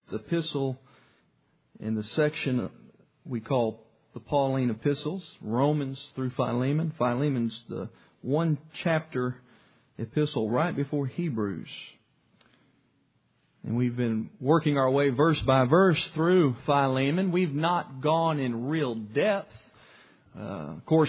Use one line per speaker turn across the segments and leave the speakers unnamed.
epistle in the section we call the Pauline epistles, Romans through Philemon. Philemon's the one chapter epistle right before Hebrews. And we've been working our way verse by verse through Philemon. We've not gone in real depth. Of course,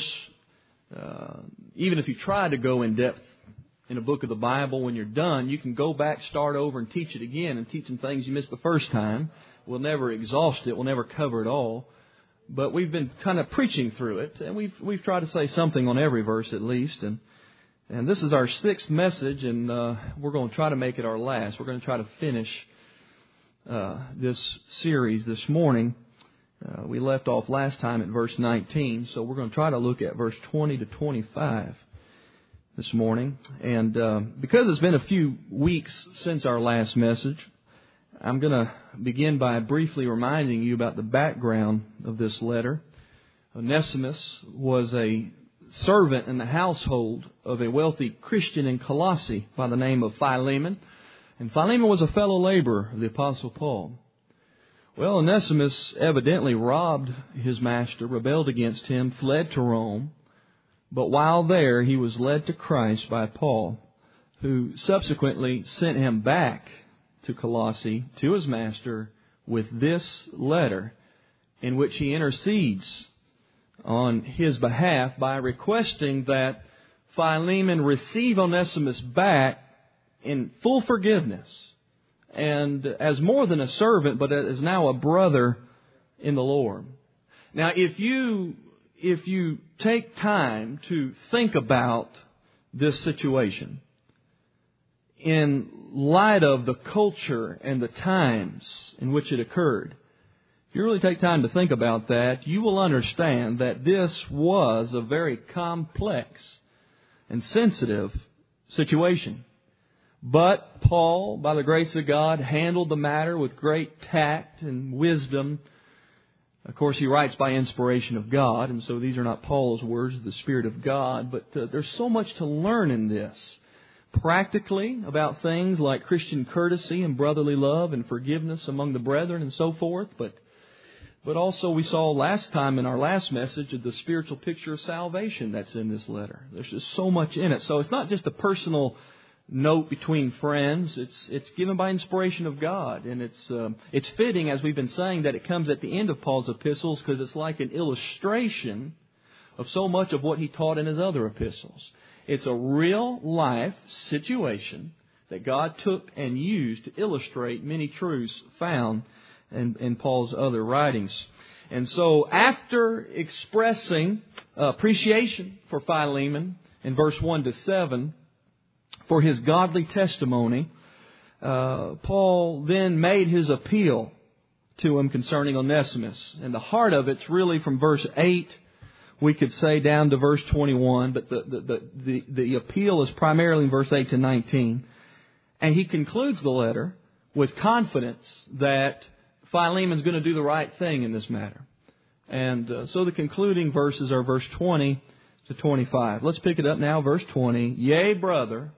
even if you try to go in depth in a book of the Bible, when you're done, you can go back, start over, and teach it again and teach some things you missed the first time. We'll never exhaust it. We'll never cover it all. But we've been kind of preaching through it, and we've tried to say something on every verse at least. And this is our sixth message, and we're going to try to make it our last. We're going to try to finish this series this morning. We left off last time at verse 19, so we're going to try to look at verse 20 to 25 this morning. And because it's been a few weeks since our last message, I'm going to begin by briefly reminding you about the background of this letter. Onesimus was a servant in the household of a wealthy Christian in Colossae by the name of Philemon. And Philemon was a fellow laborer of the Apostle Paul. Well, Onesimus evidently robbed his master, rebelled against him, fled to Rome. But while there, he was led to Christ by Paul, who subsequently sent him back to Colossae, to his master, with this letter in which he intercedes on his behalf by requesting that Philemon receive Onesimus back in full forgiveness and as more than a servant, but as now a brother in the Lord. Now, if you take time to think about this situation in light of the culture and the times in which it occurred, if you really take time to think about that, you will understand that this was a very complex and sensitive situation. But Paul, by the grace of God, handled the matter with great tact and wisdom. Of course, he writes by inspiration of God, and so these are not Paul's words, the Spirit of God. But there's so much to learn in this. Practically, about things like Christian courtesy and brotherly love and forgiveness among the brethren and so forth. But also we saw last time in our last message of the spiritual picture of salvation that's in this letter. There's just so much in it. So it's not just a personal note between friends. It's given by inspiration of God. And it's fitting, as we've been saying, that it comes at the end of Paul's epistles because it's like an illustration of so much of what he taught in his other epistles. It's a real life situation that God took and used to illustrate many truths found in Paul's other writings. And so after expressing appreciation for Philemon in verse 1 to 7 for his godly testimony, Paul then made his appeal to him concerning Onesimus. And the heart of it's really from verse 8, we could say, down to verse 21, but the appeal is primarily in verse 8 to 19. And he concludes the letter with confidence that Philemon's going to do the right thing in this matter. And so the concluding verses are verse 20 to 25. Let's pick it up now, verse 20. Yea, brother,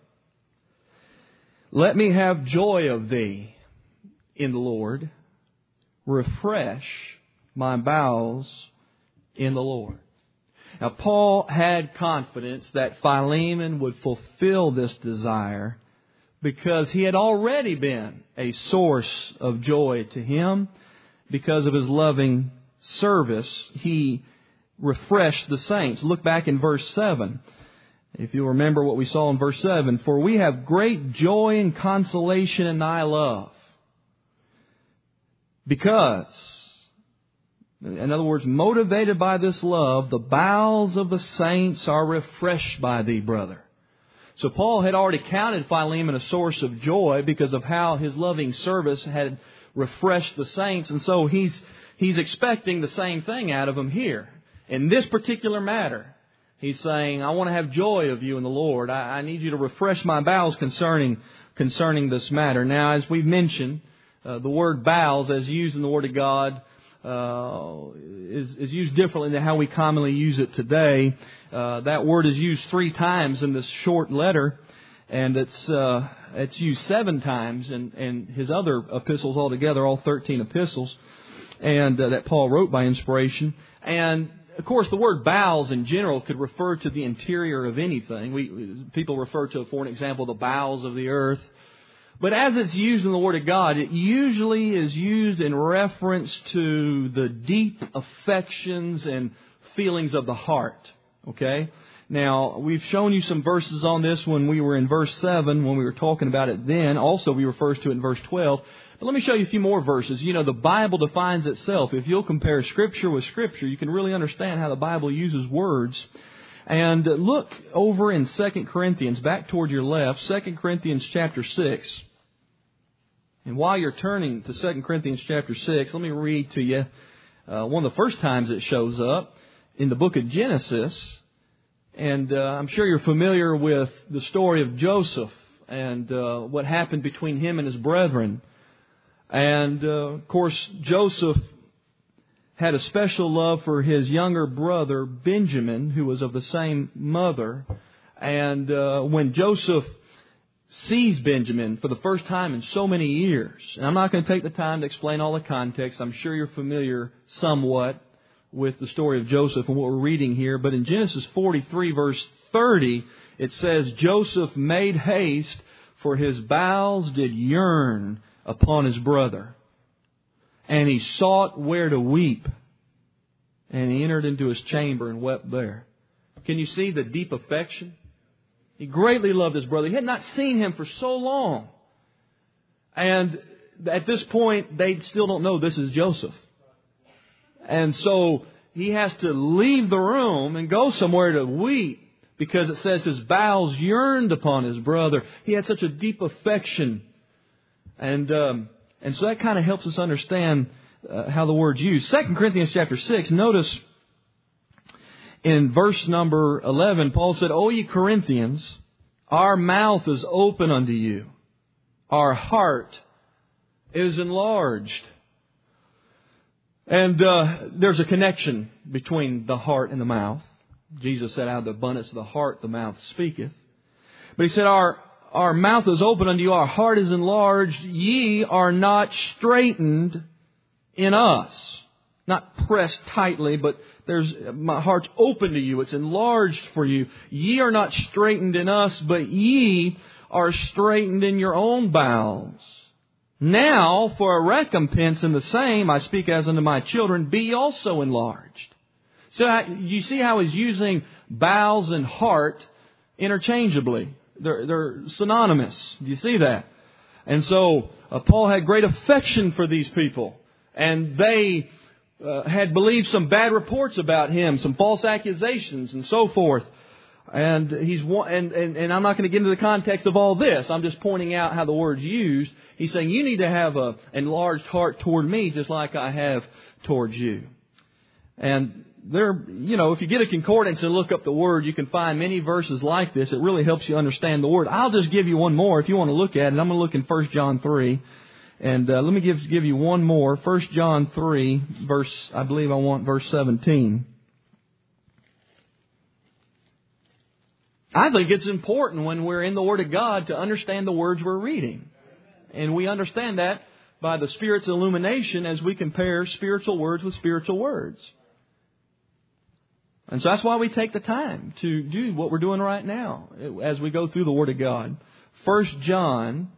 let me have joy of thee in the Lord. Refresh my bowels in the Lord. Now, Paul had confidence that Philemon would fulfill this desire because he had already been a source of joy to him. Because of his loving service, he refreshed the saints. Look back in verse 7. If you remember what we saw in verse 7. For we have great joy and consolation in thy love. Because, in other words, motivated by this love, the bowels of the saints are refreshed by thee, brother. So Paul had already counted Philemon a source of joy because of how his loving service had refreshed the saints. And so he's expecting the same thing out of him here. In this particular matter, he's saying, I want to have joy of you in the Lord. I need you to refresh my bowels concerning this matter. Now, as we've mentioned, the word bowels, as used in the Word of God, is used differently than how we commonly use it today. That word is used 3 times in this short letter. And it's used 7 times in his other epistles altogether, all 13 epistles, and that Paul wrote by inspiration. And of course, the word bowels in general could refer to the interior of anything. People refer to, for an example, the bowels of the earth. But as it's used in the Word of God, it usually is used in reference to the deep affections and feelings of the heart. Okay? Now, we've shown you some verses on this when we were in verse 7, when we were talking about it then. Also, we refers to it in verse 12. But let me show you a few more verses. You know, the Bible defines itself. If you'll compare Scripture with Scripture, you can really understand how the Bible uses words. And look over in 2 Corinthians, back toward your left, 2 Corinthians chapter 6. And while you're turning to 2 Corinthians chapter 6, let me read to you one of the first times it shows up in the book of Genesis. And I'm sure you're familiar with the story of Joseph and what happened between him and his brethren. And, of course, Joseph had a special love for his younger brother, Benjamin, who was of the same mother. And when Joseph sees Benjamin for the first time in so many years, and I'm not going to take the time to explain all the context. I'm sure you're familiar somewhat with the story of Joseph and what we're reading here. But in Genesis 43, verse 30, it says, Joseph made haste, for his bowels did yearn upon his brother. And he sought where to weep. And he entered into his chamber and wept there. Can you see the deep affection? He greatly loved his brother. He had not seen him for so long. And at this point, they still don't know this is Joseph. And so he has to leave the room and go somewhere to weep, because it says his bowels yearned upon his brother. He had such a deep affection. And so that kind of helps us understand how the word's used. 2 Corinthians chapter 6, notice in verse number 11, Paul said, O ye Corinthians, our mouth is open unto you. Our heart is enlarged. And there's a connection between the heart and the mouth. Jesus said, out of the abundance of the heart, the mouth speaketh. But he said, our mouth is open unto you, our heart is enlarged. Ye are not straitened in us. Not pressed tightly, but my heart's open to you. It's enlarged for you. Ye are not straitened in us, but ye are straitened in your own bowels. Now, for a recompense in the same, I speak as unto my children, be ye also enlarged. So you see how he's using bowels and heart interchangeably. They're synonymous. Do you see that? And so Paul had great affection for these people. And they had believed some bad reports about him, some false accusations and so forth. And and I'm not going to get into the context of all this. I'm just pointing out how the word's used. He's saying you need to have an enlarged heart toward me just like I have towards you. And if you get a concordance and look up the word, you can find many verses like this. It really helps you understand the word. I'll just give you one more if you want to look at it. I'm going to look in 1 John 3. And let me give you one more. 1 John 3, verse 17. I think it's important when we're in the Word of God to understand the words we're reading. And we understand that by the Spirit's illumination as we compare spiritual words with spiritual words. And so that's why we take the time to do what we're doing right now as we go through the Word of God. 1 John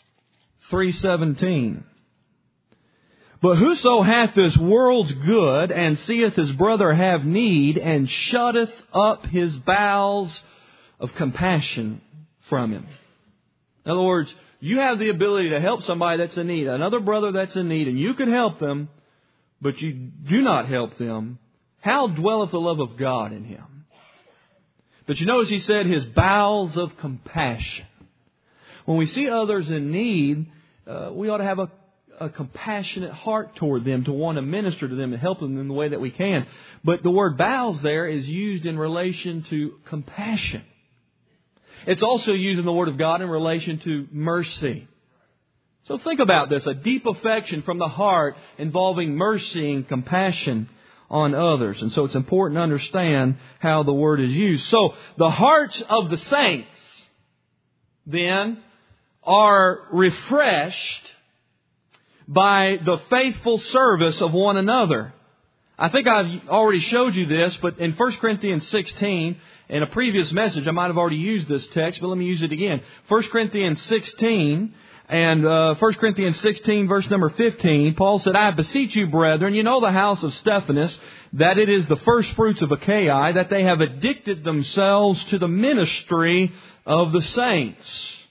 3:17. But whoso hath this world's good and seeth his brother have need and shutteth up his bowels of compassion from him. In other words, you have the ability to help somebody that's in need, another brother that's in need, and you can help them, but you do not help them. How dwelleth the love of God in him? But you notice he said his bowels of compassion. When we see others in need, we ought to have a compassionate heart toward them, to want to minister to them and help them in the way that we can. But the word bowels there is used in relation to compassion. It's also used in the Word of God in relation to mercy. So think about this, a deep affection from the heart involving mercy and compassion on others. And so it's important to understand how the word is used. So the hearts of the saints then are refreshed by the faithful service of one another. I think I've already showed you this, but in 1 Corinthians 16, in a previous message, I might have already used this text, but let me use it again. 1 Corinthians 16 and 1 Corinthians 16, verse number 15, Paul said, I beseech you, brethren, you know the house of Stephanas, that it is the first fruits of Achaia, that they have addicted themselves to the ministry of the saints.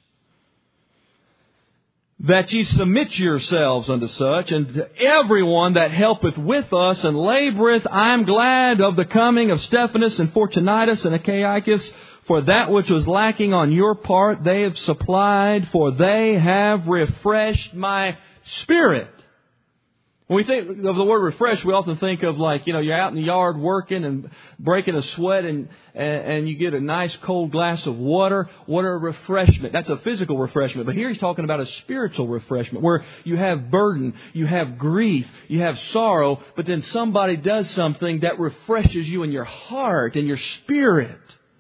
That ye submit yourselves unto such, and to everyone that helpeth with us and laboureth. I am glad of the coming of Stephanas and Fortunatus and Achaicus, for that which was lacking on your part they have supplied, for they have refreshed my spirit. When we think of the word refresh, we often think of you're out in the yard working and breaking a sweat and you get a nice cold glass of water. What a refreshment. That's a physical refreshment. But here he's talking about a spiritual refreshment where you have burden, you have grief, you have sorrow, but then somebody does something that refreshes you in your heart and your spirit.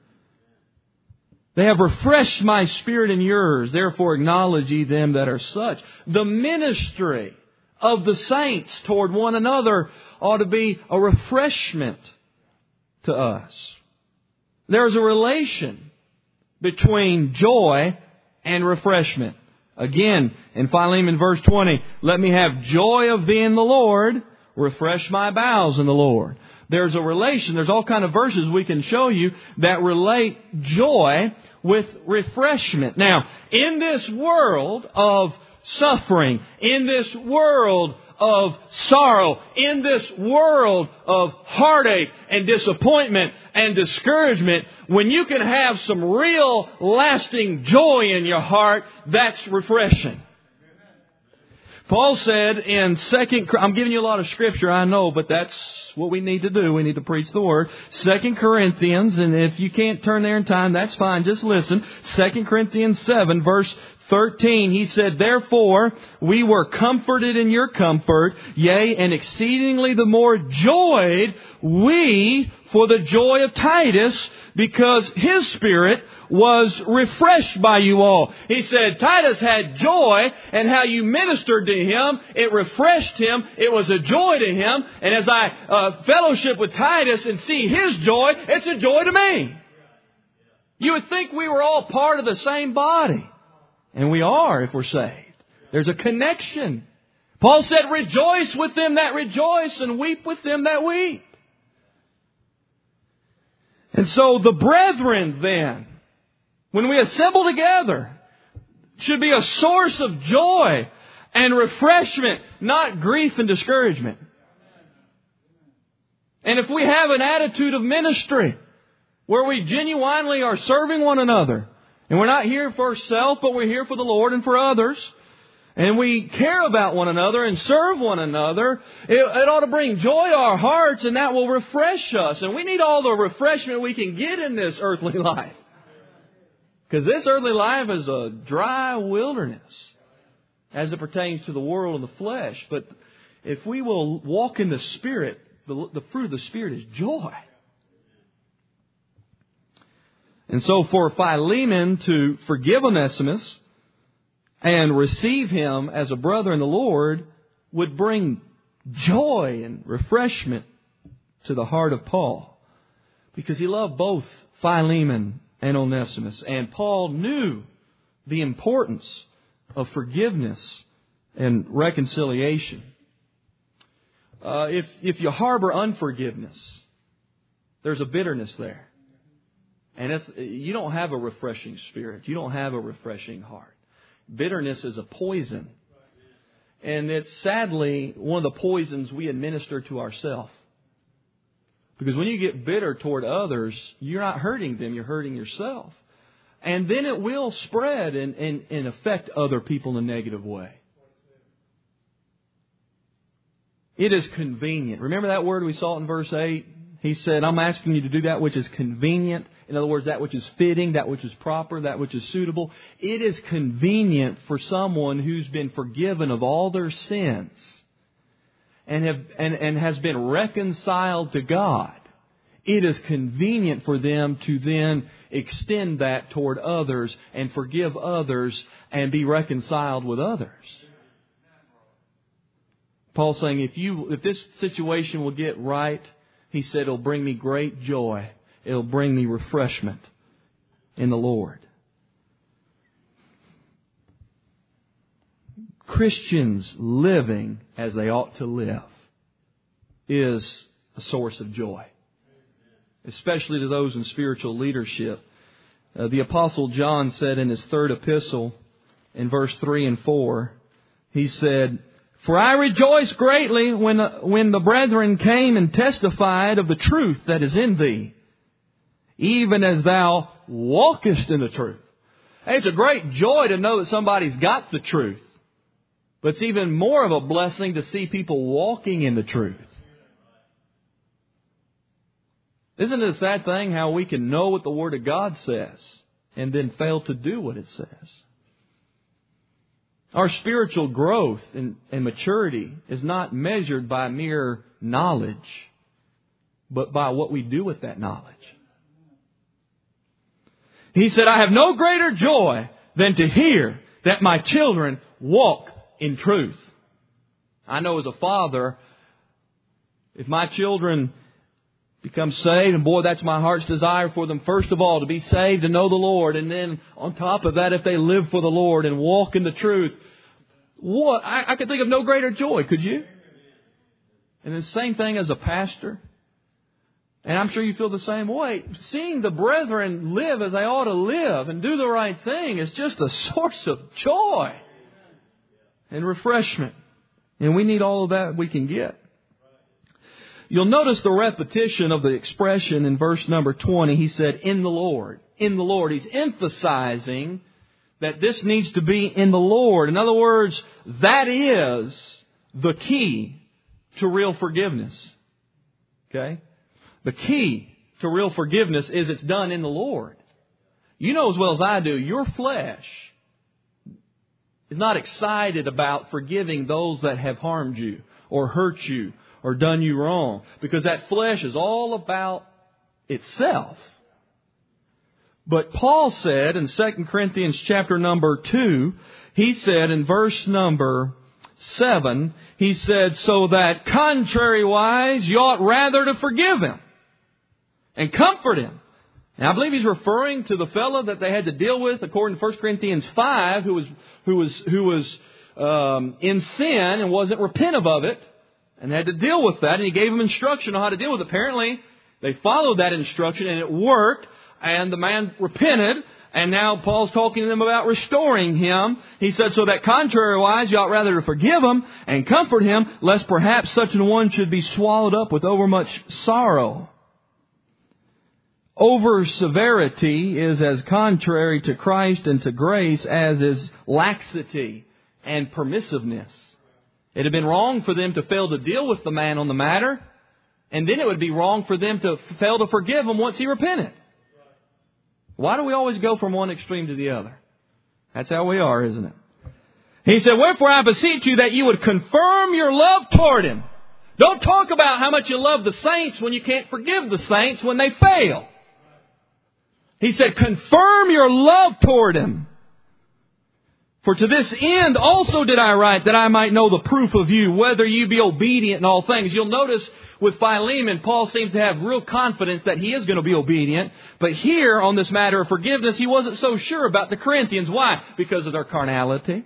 They have refreshed my spirit and yours. Therefore acknowledge ye them that are such. The ministry of the saints toward one another ought to be a refreshment to us. There's a relation between joy and refreshment. Again, in Philemon verse 20, let me have joy of thee in the Lord, refresh my bowels in the Lord. There's a relation. There's all kind of verses we can show you that relate joy with refreshment. Now, in this world of suffering, in this world of sorrow, in this world of heartache and disappointment and discouragement, when you can have some real lasting joy in your heart, that's refreshing. Paul said in I'm giving you a lot of scripture, I know, but that's what we need to do. We need to preach the Word. 2 Corinthians, and if you can't turn there in time, that's fine. Just listen. 2 Corinthians 7, verse 13, he said, therefore we were comforted in your comfort, yea, and exceedingly the more joyed we for the joy of Titus, because his spirit was refreshed by you all. He said Titus had joy, and how you ministered to him, it refreshed him. It was a joy to him. And as I fellowship with Titus and see his joy, it's a joy to me. You would think we were all part of the same body. And we are if we're saved. There's a connection. Paul said, rejoice with them that rejoice and weep with them that weep. And so the brethren then, when we assemble together, should be a source of joy and refreshment, not grief and discouragement. And if we have an attitude of ministry where we genuinely are serving one another, and we're not here for ourselves, but we're here for the Lord and for others, and we care about one another and serve one another, it ought to bring joy to our hearts, and that will refresh us. And we need all the refreshment we can get in this earthly life. Because this earthly life is a dry wilderness as it pertains to the world and the flesh. But if we will walk in the Spirit, the fruit of the Spirit is joy. And so for Philemon to forgive Onesimus and receive him as a brother in the Lord would bring joy and refreshment to the heart of Paul, because he loved both Philemon and Onesimus. And Paul knew the importance of forgiveness and reconciliation. If you harbor unforgiveness, there's a bitterness there. And you don't have a refreshing spirit. You don't have a refreshing heart. Bitterness is a poison. And it's sadly one of the poisons we administer to ourselves. Because when you get bitter toward others, you're not hurting them, you're hurting yourself. And then it will spread and affect other people in a negative way. It is convenient. Remember that word we saw in verse 8? He said, I'm asking you to do that which is convenient. In other words, that which is fitting, that which is proper, that which is suitable. It is convenient for someone who's been forgiven of all their sins and has been reconciled to God. it is convenient for them to then extend that toward others and forgive others and be reconciled with others. Paul's saying, if this situation will get right, he said, it'll bring me great joy. It'll bring me refreshment in the Lord. Christians living as they ought to live is a source of joy, especially to those in spiritual leadership. The Apostle John said in his third epistle, in verse 3 and 4, he said, "For I rejoiced greatly when the brethren came and testified of the truth that is in thee, even as thou walkest in the truth." Hey, it's a great joy to know that somebody's got the truth. But it's even more of a blessing to see people walking in the truth. Isn't it a sad thing how we can know what the Word of God says and then fail to do what it says? Our spiritual growth and maturity is not measured by mere knowledge, but by what we do with that knowledge. He said, "I have no greater joy than to hear that my children walk in truth." I know as a father, if my children become saved, and boy, that's my heart's desire for them, first of all, to be saved and know the Lord. And then on top of that, if they live for the Lord and walk in the truth, what? I could think of no greater joy, could you? And the same thing as a pastor. And I'm sure you feel the same way. Seeing the brethren live as they ought to live and do the right thing is just a source of joy and refreshment. And we need all of that we can get. You'll notice the repetition of the expression in verse number 20. He said, "In the Lord." In the Lord. He's emphasizing that this needs to be in the Lord. In other words, that is the key to real forgiveness. Okay? The key to real forgiveness is it's done in the Lord. You know as well as I do, your flesh is not excited about forgiving those that have harmed you or hurt you or done you wrong, because that flesh is all about itself. But Paul said in 2 Corinthians chapter number 2, he said in verse number 7, he said, "So that contrariwise you ought rather to forgive him and comfort him." Now I believe he's referring to the fellow that they had to deal with according to 1 Corinthians 5, who was in sin and wasn't repentant of it, and had to deal with that. And he gave them instruction on how to deal with it. Apparently, they followed that instruction and it worked. And the man repented. And now Paul's talking to them about restoring him. He said, "So that contrariwise, you ought rather to forgive him and comfort him, lest perhaps such an one should be swallowed up with overmuch sorrow." Over severity is as contrary to Christ and to grace as is laxity and permissiveness. It had been wrong for them to fail to deal with the man on the matter, and then it would be wrong for them to fail to forgive him once he repented. Why do we always go from one extreme to the other? That's how we are, isn't it? He said, "Wherefore I beseech you that you would confirm your love toward him." Don't talk about how much you love the saints when you can't forgive the saints when they fail. He said, "Confirm your love toward him. For to this end also did I write, that I might know the proof of you, whether you be obedient in all things." You'll notice with Philemon, Paul seems to have real confidence that he is going to be obedient. But here on this matter of forgiveness, he wasn't so sure about the Corinthians. Why? Because of their carnality.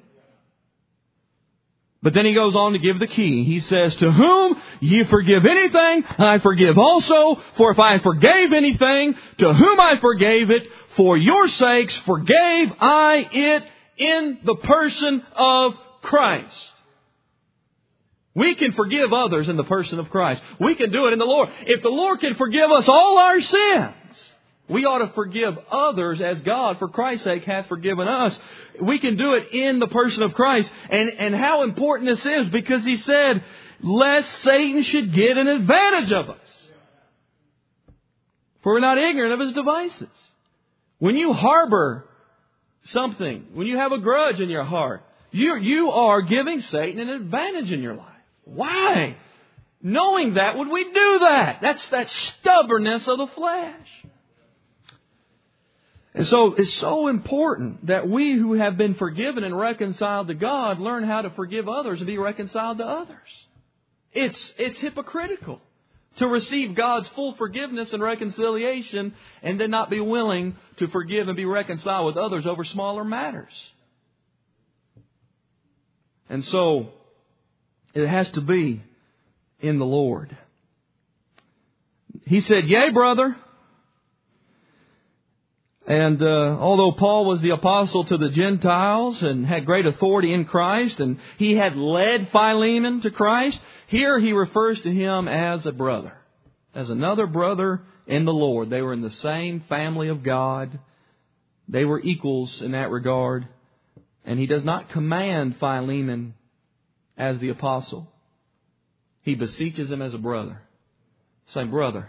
But then he goes on to give the key. He says, "To whom ye forgive anything, I forgive also. For if I forgave anything, to whom I forgave it, for your sakes forgave I it in the person of Christ." We can forgive others in the person of Christ. We can do it in the Lord. If the Lord can forgive us all our sins, we ought to forgive others as God, for Christ's sake, hath forgiven us. We can do it in the person of Christ. And how important this is, because he said, lest Satan should get an advantage of us. For we're not ignorant of his devices. When you harbor something, when you have a grudge in your heart, you are giving Satan an advantage in your life. Why? Knowing that, would we do that? That's that stubbornness of the flesh. And so it's so important that we who have been forgiven and reconciled to God learn how to forgive others and be reconciled to others. It's hypocritical to receive God's full forgiveness and reconciliation and then not be willing to forgive and be reconciled with others over smaller matters. And so it has to be in the Lord. He said, "Yea, brother." And although Paul was the apostle to the Gentiles and had great authority in Christ, and he had led Philemon to Christ, here he refers to him as a brother, as another brother in the Lord. They were in the same family of God. They were equals in that regard. And he does not command Philemon as the apostle. He beseeches him as a brother. Saying, "Brother,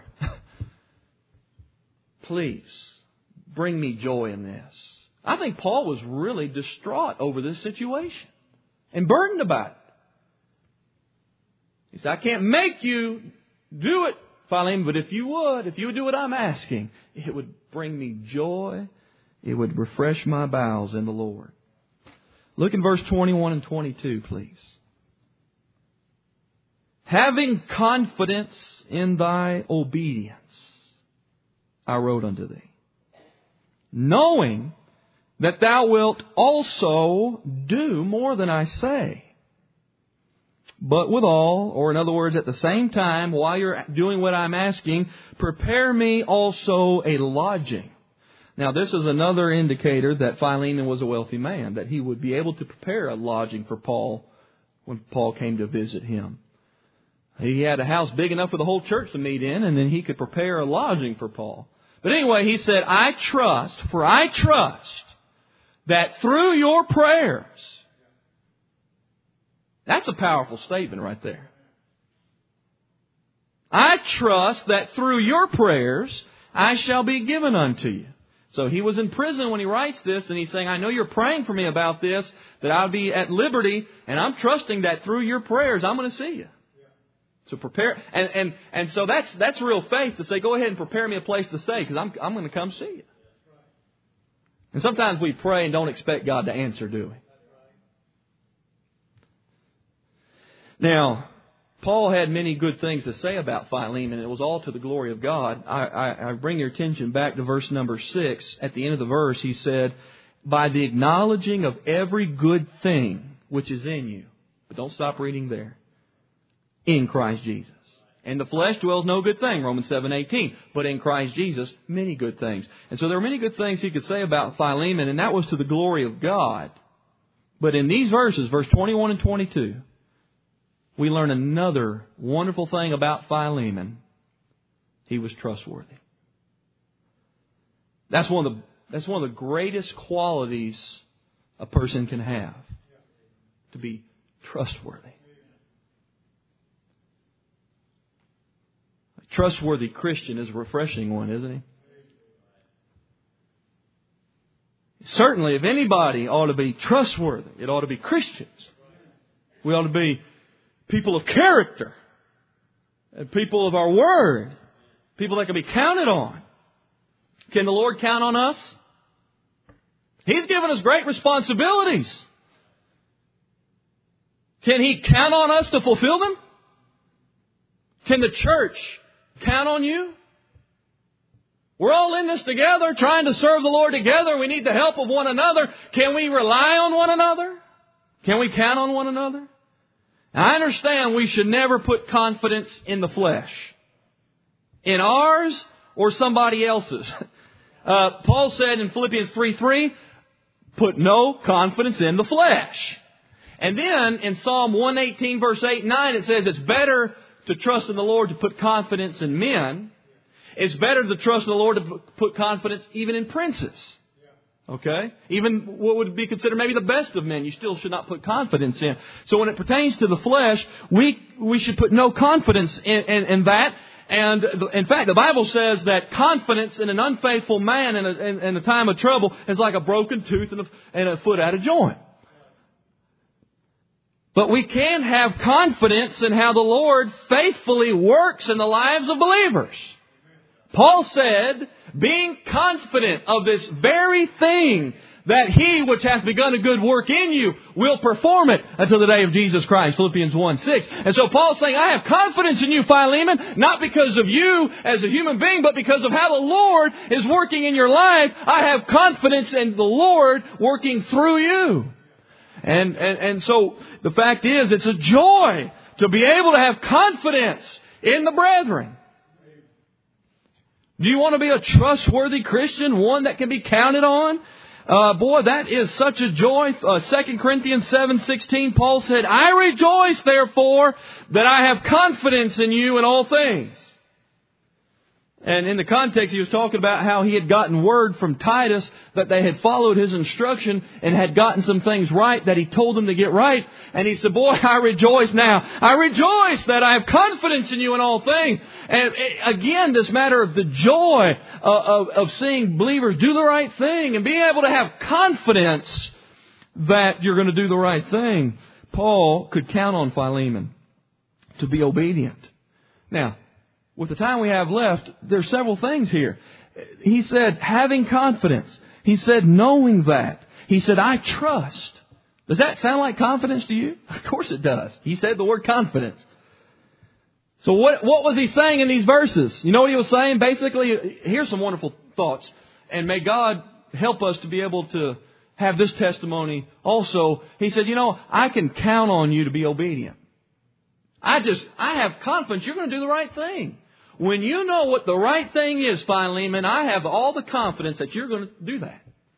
please, bring me joy in this." I think Paul was really distraught over this situation and burdened about it. He said, "I can't make you do it, Philemon, but if you would do what I'm asking, it would bring me joy. It would refresh my bowels in the Lord." Look in verse 21 and 22, please. "Having confidence in thy obedience, I wrote unto thee, knowing that thou wilt also do more than I say. But withal," or in other words, at the same time, while you're doing what I'm asking, "prepare me also a lodging." Now, this is another indicator that Philemon was a wealthy man, that he would be able to prepare a lodging for Paul when Paul came to visit him. He had a house big enough for the whole church to meet in, and then he could prepare a lodging for Paul. But anyway, he said, I trust that through your prayers." That's a powerful statement right there. "I trust that through your prayers I shall be given unto you." So he was in prison when he writes this, and he's saying, "I know you're praying for me about this, that I'll be at liberty, and I'm trusting that through your prayers I'm going to see you." So prepare, and so that's real faith to say, "Go ahead and prepare me a place to stay, because I'm going to come see you." And sometimes we pray and don't expect God to answer, do we? Now, Paul had many good things to say about Philemon. It was all to the glory of God. I bring your attention back to verse number 6. At the end of the verse, he said, "By the acknowledging of every good thing which is in you." But don't stop reading there. "In Christ Jesus. In the flesh dwells no good thing," Romans 7:18. "But in Christ Jesus, many good things." And so there are many good things he could say about Philemon, and that was to the glory of God. But in these verses, verse 21 and 22, we learn another wonderful thing about Philemon. He was trustworthy. That's one of the greatest qualities a person can have. To be trustworthy. A trustworthy Christian is a refreshing one, isn't he? Certainly, if anybody ought to be trustworthy, it ought to be Christians. We ought to be people of character, and people of our word, people that can be counted on. Can the Lord count on us? He's given us great responsibilities. Can He count on us to fulfill them? Can the church count on you? We're all in this together, trying to serve the Lord together. We need the help of one another. Can we rely on one another? Can we count on one another? Now, I understand we should never put confidence in the flesh, in ours or somebody else's. Paul said in Philippians 3:3, "Put no confidence in the flesh." And then in Psalm 118 verse 8 and 9, it says it's better to trust in the Lord to put confidence in men. It's better to trust in the Lord to put confidence even in princes. Okay? Even what would be considered maybe the best of men, you still should not put confidence in. So when it pertains to the flesh, we should put no confidence in that. And in fact, the Bible says that confidence in an unfaithful man in a time of trouble is like a broken tooth and a foot out of joint. But we can have confidence in how the Lord faithfully works in the lives of believers. Paul said, being confident of this very thing, that He which hath begun a good work in you will perform it until the day of Jesus Christ. Philippians 1:6. And so Paul's saying, I have confidence in you, Philemon, not because of you as a human being, but because of how the Lord is working in your life. I have confidence in the Lord working through you. And so the fact is, it's a joy to be able to have confidence in the brethren. Do you want to be a trustworthy Christian, one that can be counted on? Boy, that is such a joy. 2 Corinthians 7:16, Paul said, I rejoice, therefore, that I have confidence in you in all things. And in the context, he was talking about how he had gotten word from Titus that they had followed his instruction and had gotten some things right that he told them to get right. And he said, boy, I rejoice now. I rejoice that I have confidence in you in all things. And again, this matter of the joy of seeing believers do the right thing and being able to have confidence that you're going to do the right thing. Paul could count on Philemon to be obedient. Now, with the time we have left, there's several things here. He said, having confidence. He said, knowing that. He said, I trust. Does that sound like confidence to you? Of course it does. He said the word confidence. So what was he saying in these verses? You know what he was saying? Basically, here's some wonderful thoughts. And may God help us to be able to have this testimony also. He said, I can count on you to be obedient. I have confidence you're going to do the right thing. When you know what the right thing is, Philemon, I have all the confidence that you're going to do that.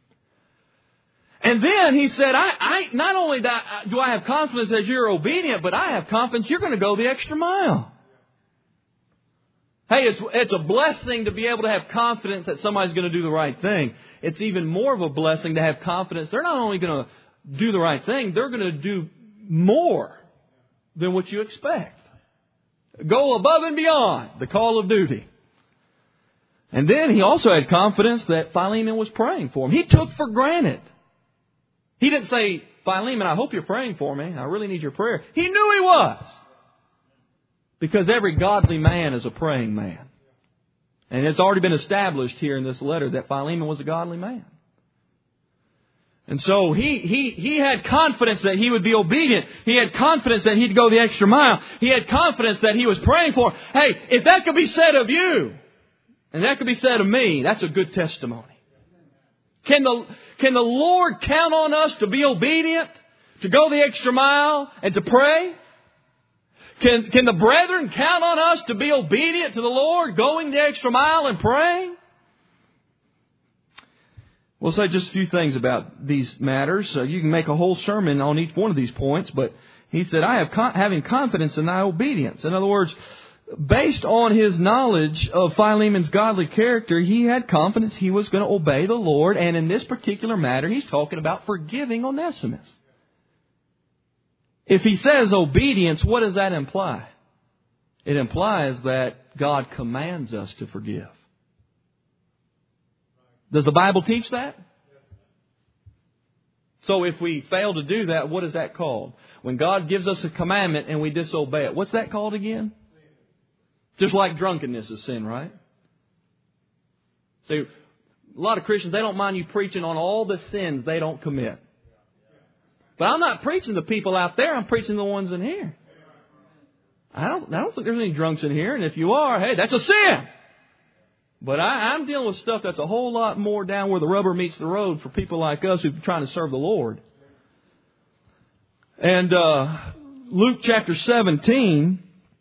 And then he said, I not only do I have confidence that you're obedient, but I have confidence you're going to go the extra mile. Hey, it's a blessing to be able to have confidence that somebody's going to do the right thing. It's even more of a blessing to have confidence they're not only going to do the right thing, they're going to do more than what you expect. Go above and beyond the call of duty. And then he also had confidence that Philemon was praying for him. He took for granted. He didn't say, Philemon, I hope you're praying for me. I really need your prayer. He knew he was. Because every godly man is a praying man. And it's already been established here in this letter that Philemon was a godly man. And so he had confidence that he would be obedient. He had confidence that he'd go the extra mile. He had confidence that he was praying for. Hey, if that could be said of you, and that could be said of me, that's a good testimony. Can the Lord count on us to be obedient, to go the extra mile, and to pray? Can the brethren count on us to be obedient to the Lord, going the extra mile and praying? We'll say just a few things about these matters. You can make a whole sermon on each one of these points, but he said, I have having confidence in thy obedience. In other words, based on his knowledge of Philemon's godly character, he had confidence he was going to obey the Lord. And in this particular matter, he's talking about forgiving Onesimus. If he says obedience, what does that imply? It implies that God commands us to forgive. Does the Bible teach that? So if we fail to do that, what is that called? When God gives us a commandment and we disobey it, what's that called again? Just like drunkenness is sin, right? See, a lot of Christians, they don't mind you preaching on all the sins they don't commit. But I'm not preaching to people out there. I'm preaching the ones in here. I don't think there's any drunks in here. And if you are, hey, that's a sin. But I'm dealing with stuff that's a whole lot more down where the rubber meets the road for people like us who are trying to serve the Lord. And Luke chapter 17,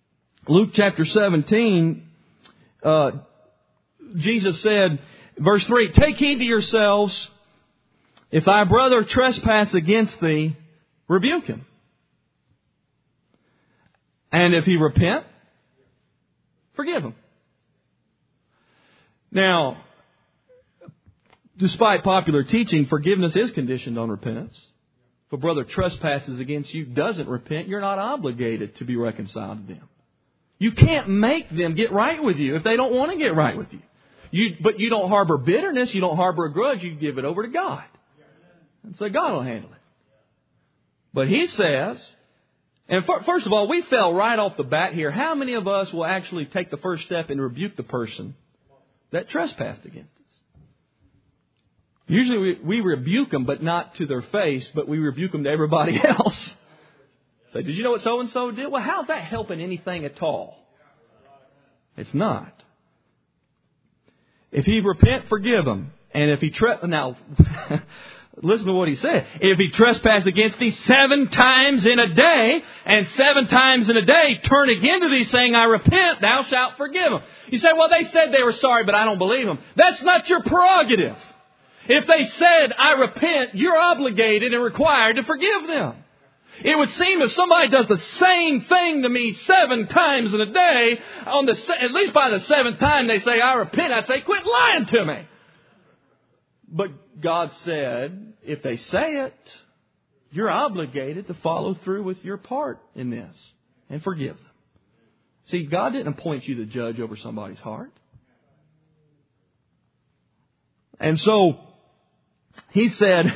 Jesus said, verse 3, take heed to yourselves. If thy brother trespass against thee, rebuke him. And if he repent, forgive him. Now, despite popular teaching, forgiveness is conditioned on repentance. If a brother trespasses against you, doesn't repent, you're not obligated to be reconciled to them. You can't make them get right with you if they don't want to get right with you. But you don't harbor bitterness, you don't harbor a grudge, you give it over to God. And so God will handle it. But he says, And first of all, we fell right off the bat here. How many of us will actually take the first step and rebuke the person that trespassed against us? Usually we rebuke them, but not to their face, but we rebuke them to everybody else. Say, did you know what so-and-so did? Well, how's that helping anything at all? It's not. If he repent, forgive him. And if he now, listen to what he said. If he trespass against thee 7 times in a day, and 7 times in a day turn again to thee, saying, I repent, thou shalt forgive him. You say, well, they said they were sorry, but I don't believe them. That's not your prerogative. If they said, I repent, you're obligated and required to forgive them. It would seem if somebody does the same thing to me 7 times in a day, at least by the 7th time they say, I repent, I'd say, quit lying to me. But God said, if they say it, you're obligated to follow through with your part in this and forgive them. See, God didn't appoint you to judge over somebody's heart. And so, he said,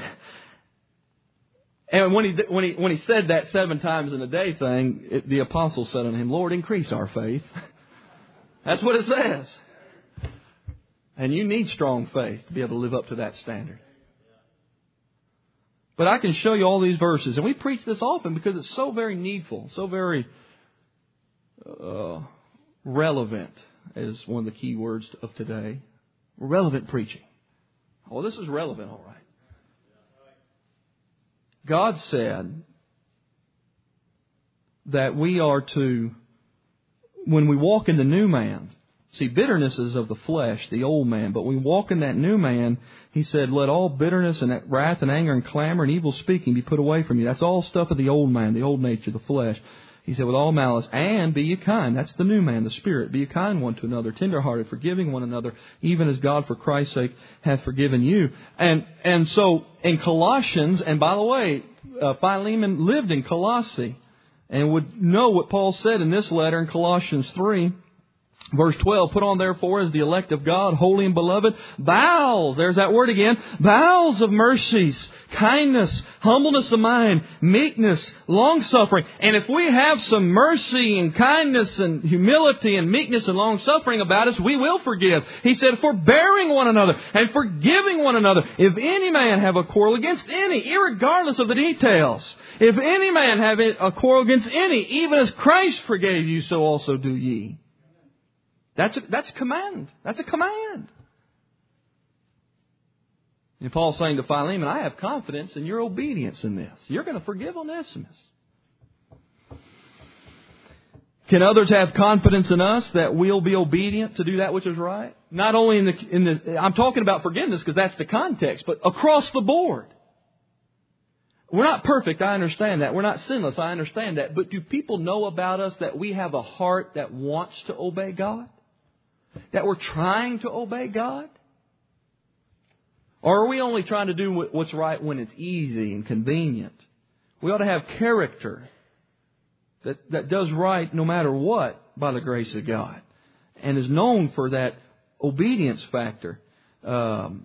and when he said that 7 times in a day thing, the apostle said unto him, Lord, increase our faith. That's what it says. And you need strong faith to be able to live up to that standard. But I can show you all these verses. And we preach this often because it's so very needful, so very relevant is one of the key words of today. Relevant preaching. Oh, this is relevant, all right. God said that we are to, when we walk in the new man, see, bitterness is of the flesh, the old man, but when we walk in that new man, He said, let all bitterness and wrath and anger and clamor and evil speaking be put away from you. That's all stuff of the old man, the old nature, the flesh. He said, with all malice, and be ye kind. That's the new man, the Spirit. Be ye kind one to another, tenderhearted, forgiving one another, even as God for Christ's sake hath forgiven you. And so in Colossians, and by the way, Philemon lived in Colossae and would know what Paul said in this letter in Colossians 3. Verse 12, put on therefore as the elect of God, holy and beloved, bowels, there's that word again, bowels of mercies, kindness, humbleness of mind, meekness, long-suffering. And if we have some mercy and kindness and humility and meekness and long-suffering about us, we will forgive. He said, forbearing one another and forgiving one another. If any man have a quarrel against any, irregardless of the details, if any man have a quarrel against any, even as Christ forgave you, so also do ye. That's a command. That's a command. And Paul's saying to Philemon, I have confidence in your obedience in this. You're going to forgive Onesimus. Can others have confidence in us that we'll be obedient to do that which is right? Not only in the I'm talking about forgiveness because that's the context, but across the board. We're not perfect, I understand that. We're not sinless, I understand that. But do people know about us that we have a heart that wants to obey God? That we're trying to obey God? Or are we only trying to do what's right when it's easy and convenient? We ought to have character that does right no matter what by the grace of God. And is known for that obedience factor. 2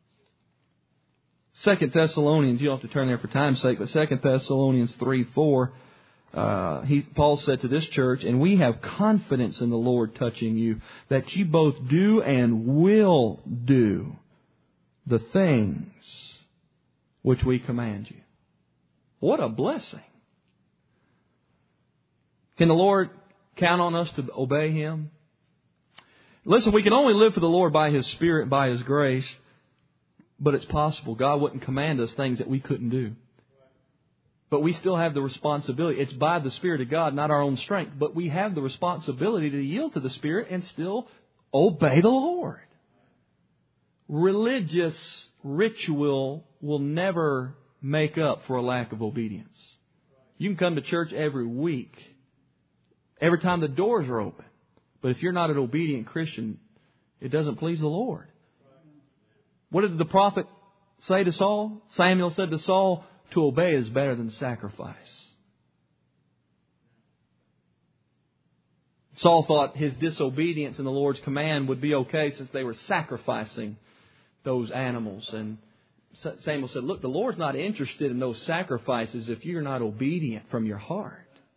Thessalonians, you don't have to turn there for time's sake, but 2 Thessalonians 3:4. Paul said to this church, and we have confidence in the Lord touching you, that you both do and will do the things which we command you. What a blessing. Can the Lord count on us to obey Him? Listen, we can only live for the Lord by His Spirit and by His grace, but it's possible. God wouldn't command us things that we couldn't do. But we still have the responsibility. It's by the Spirit of God, not our own strength. But we have the responsibility to yield to the Spirit and still obey the Lord. Religious ritual will never make up for a lack of obedience. You can come to church every week, every time the doors are open. But if you're not an obedient Christian, it doesn't please the Lord. What did the prophet say to Saul? Samuel said to Saul, to obey is better than sacrifice. Saul thought his disobedience in the Lord's command would be okay since they were sacrificing those animals. And Samuel said, look, the Lord's not interested in those sacrifices if you're not obedient from your heart.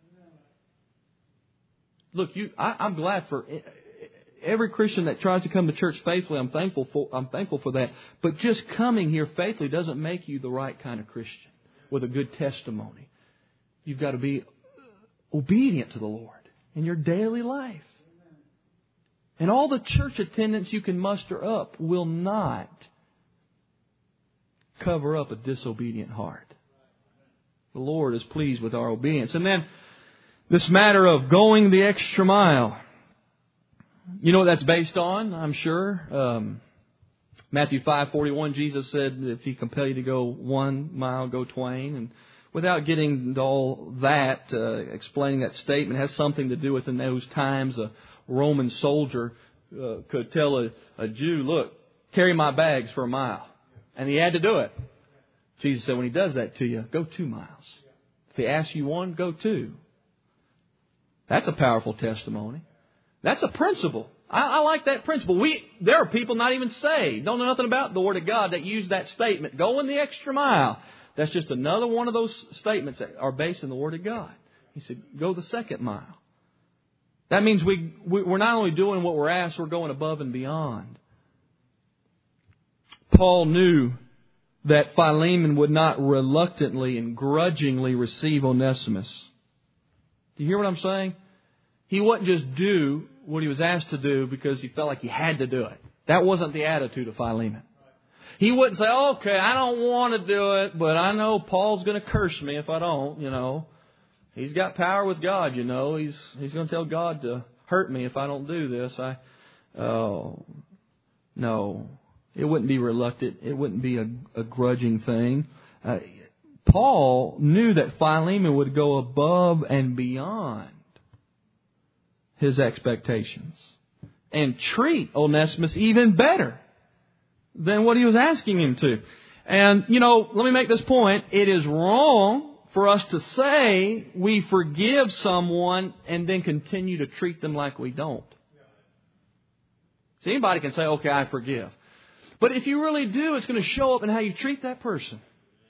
look, I'm glad for every Christian that tries to come to church faithfully. I'm thankful for that. But just coming here faithfully doesn't make you the right kind of Christian with a good testimony. You've got to be obedient to the Lord in your daily life. And all the church attendance you can muster up will not cover up a disobedient heart. The Lord is pleased with our obedience. And then this matter of going the extra mile. You know what that's based on, I'm sure. Matthew 5:41, Jesus said, if He compel you to go 1 mile, go twain. And without getting into all that, explaining that statement has something to do with in those times a Roman soldier could tell a Jew, look, carry my bags for 1 mile. And he had to do it. Jesus said, when He does that to you, go 2 miles. If He asks you 1, go 2. That's a powerful testimony. That's a principle. I like that principle. There are people not even saved, don't know nothing about the Word of God, that use that statement, going the extra mile. That's just another one of those statements that are based in the Word of God. He said, go the 2nd mile. That means we're not only doing what we're asked, we're going above and beyond. Paul knew that Philemon would not reluctantly and grudgingly receive Onesimus. Do you hear what I'm saying? He wouldn't just do what he was asked to do because he felt like he had to do it. That wasn't the attitude of Philemon. He wouldn't say, okay, I don't want to do it, but I know Paul's going to curse me if I don't, He's got power with God, He's going to tell God to hurt me if I don't do this. No. It wouldn't be reluctant. It wouldn't be a grudging thing. Paul knew that Philemon would go above and beyond his expectations and treat Onesimus even better than what he was asking him to. And, let me make this point. It is wrong for us to say we forgive someone and then continue to treat them like we don't. See, anybody can say, okay, I forgive. But if you really do, it's going to show up in how you treat that person.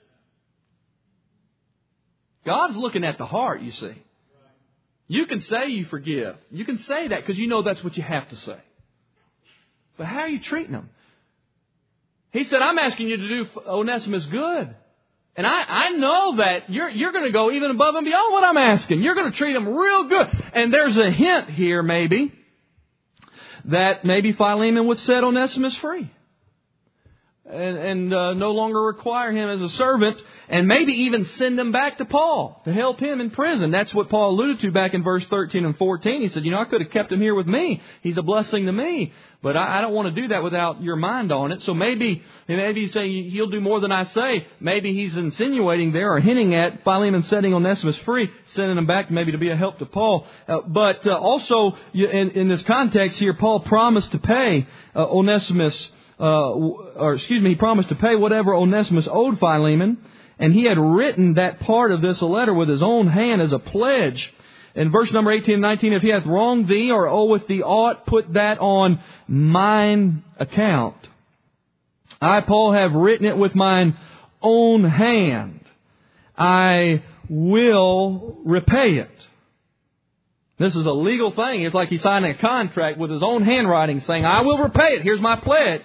God's looking at the heart, you see. You can say you forgive. You can say that because you know that's what you have to say. But how are you treating them? He said, I'm asking you to do Onesimus good. And I know that you're going to go even above and beyond what I'm asking. You're going to treat him real good. And there's a hint here, maybe, that maybe Philemon would set Onesimus free. And no longer require him as a servant, and maybe even send him back to Paul to help him in prison. That's what Paul alluded to back in verse 13 and 14. He said, I could have kept him here with me. He's a blessing to me. But I don't want to do that without your mind on it. So maybe he's saying he'll do more than I say. Maybe he's insinuating there or hinting at Philemon setting Onesimus free, sending him back maybe to be a help to Paul. But also in this context here, Paul promised to pay Onesimus. He promised to pay whatever Onesimus owed Philemon, and he had written that part of this letter with his own hand as a pledge. In verse number 18 and 19, if he hath wronged thee or oweth thee aught, put that on mine account. I, Paul, have written it with mine own hand. I will repay it. This is a legal thing. It's like he's signing a contract with his own handwriting saying, I will repay it. Here's my pledge.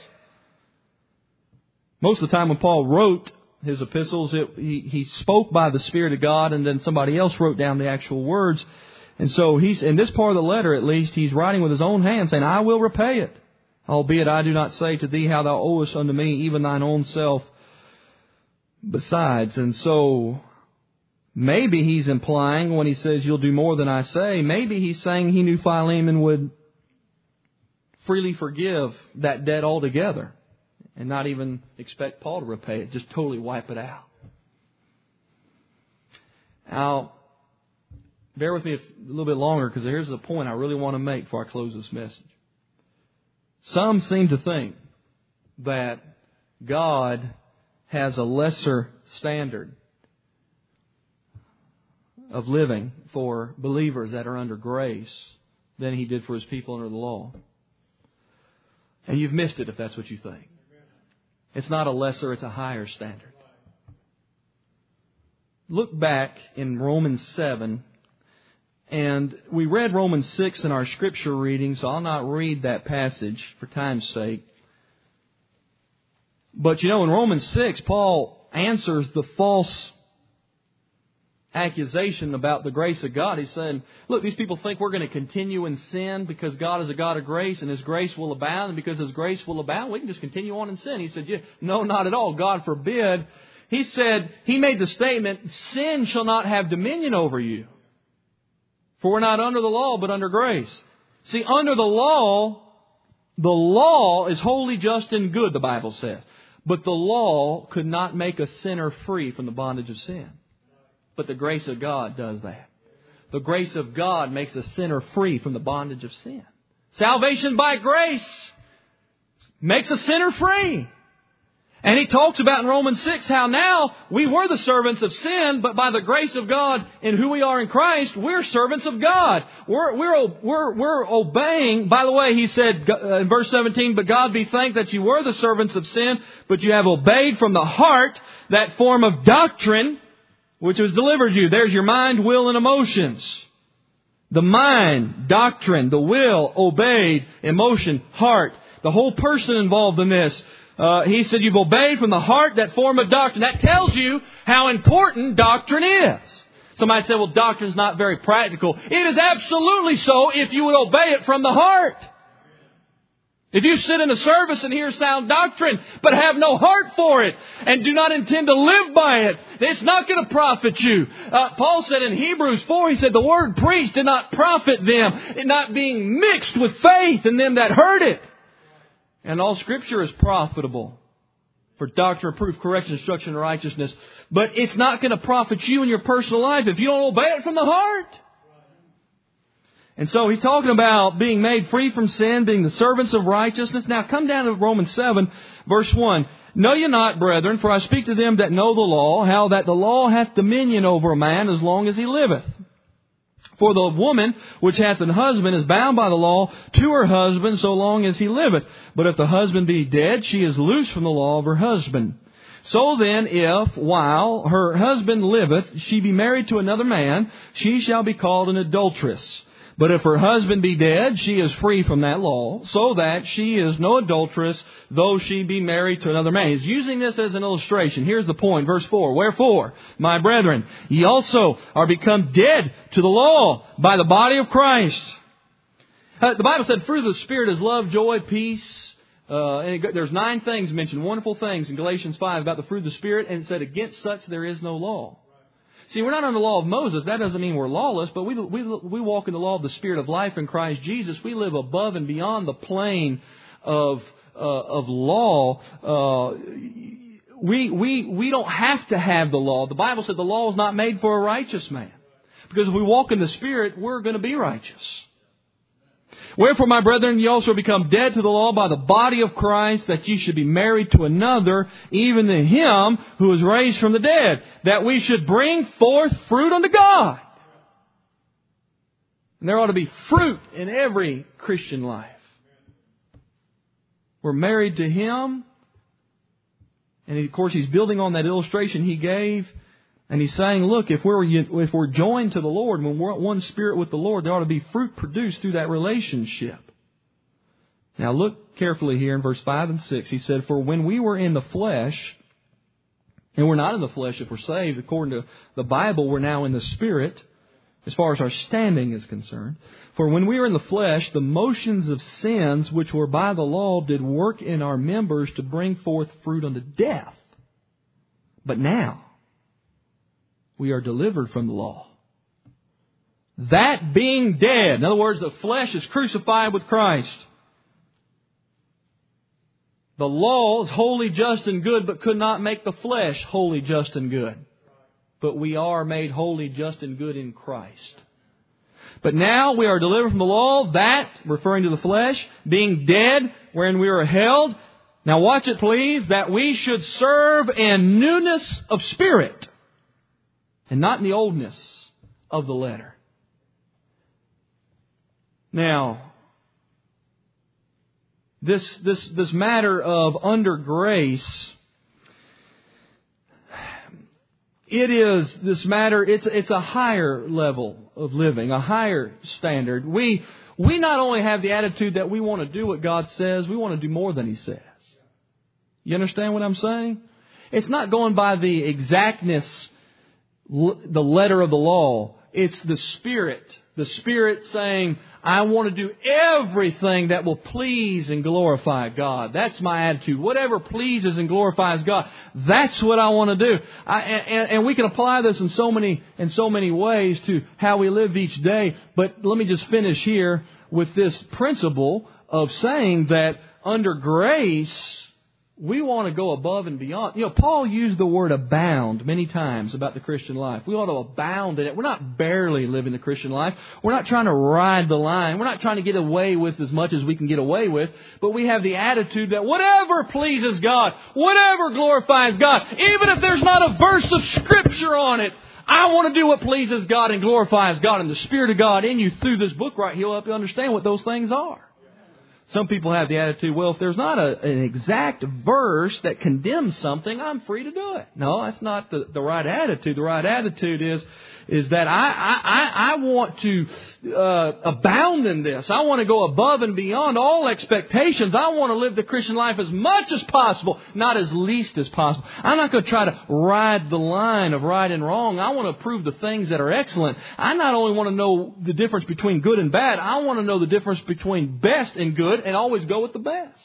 Most of the time when Paul wrote his epistles, he spoke by the Spirit of God, and then somebody else wrote down the actual words. And so he's, in this part of the letter at least, he's writing with his own hand saying, I will repay it. Albeit I do not say to thee how thou owest unto me, even thine own self besides. And so maybe he's implying when he says you'll do more than I say, maybe he's saying he knew Philemon would freely forgive that debt altogether and not even expect Paul to repay it, just totally wipe it out. Now, bear with me a little bit longer because here's the point I really want to make before I close this message. Some seem to think that God has a lesser standard of living for believers that are under grace than He did for His people under the law. And you've missed it if that's what you think. It's not a lesser, it's a higher standard. Look back in Romans 7 And we read Romans 6 in our scripture reading, so I'll not read that passage for time's sake. But in Romans 6, Paul answers the false accusation about the grace of God. He's saying, look, these people think we're going to continue in sin because God is a God of grace and His grace will abound. And because His grace will abound, we can just continue on in sin. He said, no, not at all. God forbid. He said, he made the statement, sin shall not have dominion over you. For we're not under the law, but under grace. See, under the law is holy, just, and good, the Bible says. But the law could not make a sinner free from the bondage of sin. But the grace of God does that. The grace of God makes a sinner free from the bondage of sin. Salvation by grace makes a sinner free. And he talks about in Romans 6 how now we were the servants of sin, but by the grace of God in who we are in Christ, we're servants of God. We're obeying. By the way, he said in verse 17, but God be thanked that you were the servants of sin, but you have obeyed from the heart that form of doctrine which has delivered you. There's your mind, will, and emotions. The mind, doctrine, the will, obeyed, emotion, heart. The whole person involved in this. He said, you've obeyed from the heart that form of doctrine. That tells you how important doctrine is. Somebody said, well, doctrine's not very practical. It is absolutely so if you would obey it from the heart. If you sit in a service and hear sound doctrine, but have no heart for it, and do not intend to live by it, it's not going to profit you. Paul said in Hebrews 4, he said, the word preached did not profit them, it not being mixed with faith in them that heard it. And all Scripture is profitable for doctrine, reproof, correction, instruction, and righteousness. But it's not going to profit you in your personal life if you don't obey it from the heart. And so he's talking about being made free from sin, being the servants of righteousness. Now come down to Romans 7, verse 1. Know ye not, brethren, for I speak to them that know the law, how that the law hath dominion over a man as long as he liveth. For the woman which hath an husband is bound by the law to her husband so long as he liveth. But if the husband be dead, she is loosed from the law of her husband. So then, if, while her husband liveth, she be married to another man, she shall be called an adulteress. But if her husband be dead, she is free from that law, so that she is no adulteress, though she be married to another man. He's using this as an illustration. Here's the point, verse 4. Wherefore, my brethren, ye also are become dead to the law by the body of Christ. The Bible said fruit of the Spirit is love, joy, peace. There's 9 things mentioned, wonderful things in Galatians 5 about the fruit of the Spirit, and it said against such there is no law. See, we're not under the law of Moses. That doesn't mean we're lawless, but we walk in the law of the Spirit of life in Christ Jesus. We live above and beyond the plane of law. We don't have to have the law. The Bible said the law is not made for a righteous man. Because if we walk in the Spirit, we're going to be righteous. Wherefore, my brethren, ye also become dead to the law by the body of Christ, that ye should be married to another, even to him who was raised from the dead, that we should bring forth fruit unto God. And there ought to be fruit in every Christian life. We're married to Him. And of course, He's building on that illustration He gave. And He's saying, look, if we're joined to the Lord, when we're one spirit with the Lord, there ought to be fruit produced through that relationship. Now look carefully here in verse 5 and 6. He said, for when we were in the flesh, and we're not in the flesh if we're saved, according to the Bible, we're now in the Spirit, as far as our standing is concerned. For when we were in the flesh, the motions of sins which were by the law did work in our members to bring forth fruit unto death. But now we are delivered from the law, that being dead. In other words, the flesh is crucified with Christ. The law is holy, just, and good, but could not make the flesh holy, just, and good. But we are made holy, just, and good in Christ. But now we are delivered from the law, that, referring to the flesh, being dead, wherein we are held. Now watch it please, that we should serve in newness of spirit, and not in the oldness of the letter. Now, this matter of under grace, it is this matter, it's a higher level of living, a higher standard. We not only have the attitude that we want to do what God says, we want to do more than He says. You understand what I'm saying? It's not going by the exactness, the letter of the law. It's the Spirit. The Spirit saying, I want to do everything that will please and glorify God. That's my attitude. Whatever pleases and glorifies God, that's what I want to do. And we can apply this in so many ways to how we live each day. But let me just finish here with this principle of saying that under grace, we want to go above and beyond. You know, Paul used the word abound many times about the Christian life. We ought to abound in it. We're not barely living the Christian life. We're not trying to ride the line. We're not trying to get away with as much as we can get away with. But we have the attitude that whatever pleases God, whatever glorifies God, even if there's not a verse of Scripture on it, I want to do what pleases God and glorifies God. And the Spirit of God in you through this book right, He'll help you understand what those things are. Some people have the attitude, well, if there's not an exact verse that condemns something, I'm free to do it. No, that's not the right attitude. The right attitude is that I want to abound in this. I want to go above and beyond all expectations. I want to live the Christian life as much as possible, not as least as possible. I'm not going to try to ride the line of right and wrong. I want to prove the things that are excellent. I not only want to know the difference between good and bad, I want to know the difference between best and good and always go with the best.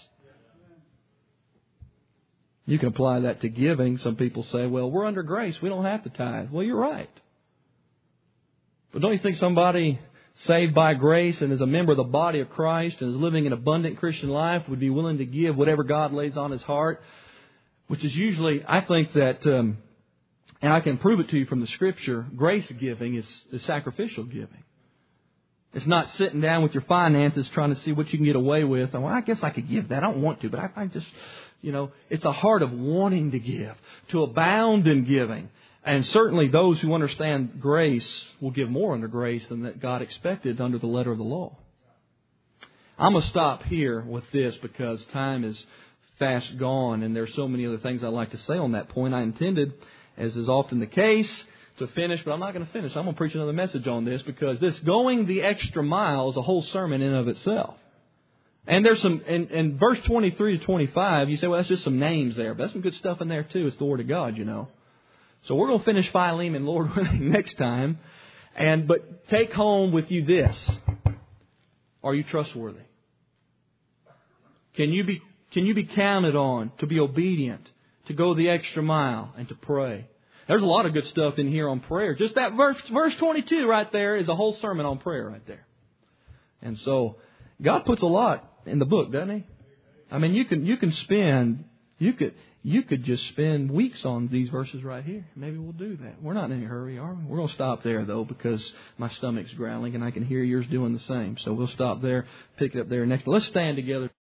You can apply that to giving. Some people say, well, we're under grace. We don't have to tithe. Well, you're right. But don't you think somebody saved by grace and is a member of the body of Christ and is living an abundant Christian life would be willing to give whatever God lays on his heart? Which is usually, I think that, and I can prove it to you from the Scripture, grace giving is sacrificial giving. It's not sitting down with your finances trying to see what you can get away with. Well, I guess I could give that. I don't want to, but I just, it's a heart of wanting to give, to abound in giving. And certainly those who understand grace will give more under grace than that God expected under the letter of the law. I'm going to stop here with this because time is fast gone and there's so many other things I'd like to say on that point. I intended, as is often the case, to finish, but I'm not going to finish. I'm going to preach another message on this because this going the extra mile is a whole sermon in and of itself. And there's some, in verse 23 to 25, you say, well, that's just some names there. But there's some good stuff in there too. It's the Word of God, So we're going to finish Philemon, Lord willing, next time. But take home with you this. Are you trustworthy? Can you be counted on to be obedient, to go the extra mile, and to pray? There's a lot of good stuff in here on prayer. Just that verse 22 right there is a whole sermon on prayer right there. And so God puts a lot in the book, doesn't He? I mean, you could just spend weeks on these verses right here. Maybe we'll do that. We're not in any hurry, are we? We're going to stop there, though, because my stomach's growling and I can hear yours doing the same. So we'll stop there, pick it up there next. Let's stand together.